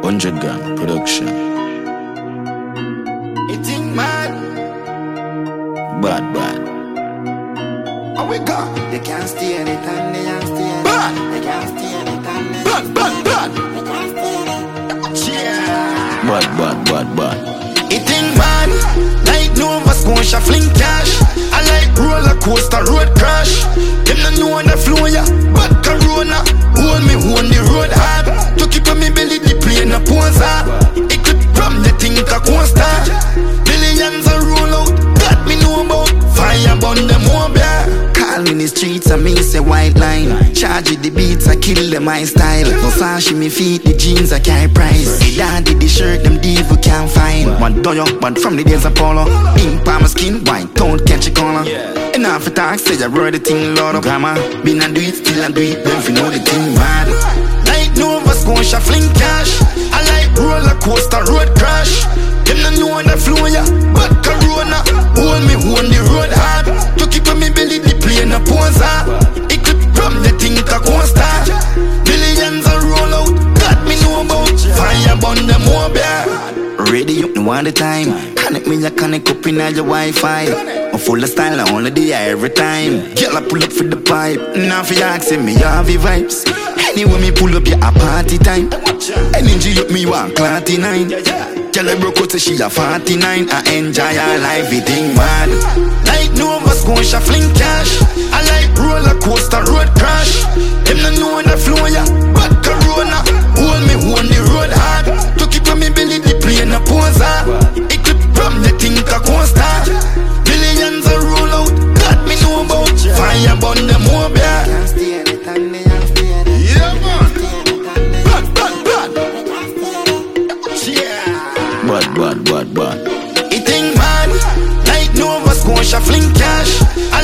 100 Gang Production. It's in mad. Bad, bad. Oh, we go. They can't stay anytime, they can't stay anytime. Bad. They can't stay anytime, they can't Bad, bad, bad. They can't stay anytime. Yeah. Bad, bad, bad, bad. It ain't bad. Like Nova Scotia fling cash. I like roller coaster road crash. Them no know the flow, yeah. But Corona hold me on the road hard. To keep on me belly the plane a pose hard. It could from the thing a coaster. Millions a roll out. Got me know about fire burn them over. Call in the streets and me say white line. Charge it the beats I kill them my style. No sashi me feet the jeans I carry price. The daddy the shirt them devil can't find. One doyo, one from the days of polo. Pink palm my skin, white don't catch a corner. Enough for talk, say I wrote the thing loud of grammar. Been and do it, still and do it, don't you know the thing mad. Like Nova Scotia fling cash. I like roller coaster road crash. Them no know the flow, yeah. But Corona hold me on the road hard. To keep on me belly the plane a pose hard. It could from the thing a coaster. Millions a roll out. Got me know about fire burn them over. Ready up no all the time. Connect me, I connect up in all your Wi-Fi. I'm full of style, I only the every time. Girl, I pull up for the pipe. Now for you asking me, have the vibes. Anyway, me pull up, yeah, a party time. Energy up, me want clarity 9. Girl, I broke out, say she a 49. I enjoy her life, it ain't mad. Like Nova Scotia fling cash. I like roller coaster road crash. Them no know the flow, yeah. But Corona hold me on the road hard. To keep on me belly the plane a pose hard. It could from the thing a coaster. Millions a roll out. Got me know about fire burn them over. Yeah, man. Bad, bad, bad. Yeah. Bad, bad, bad, bad. It ain't bad. Like Nova Scotia fling cash.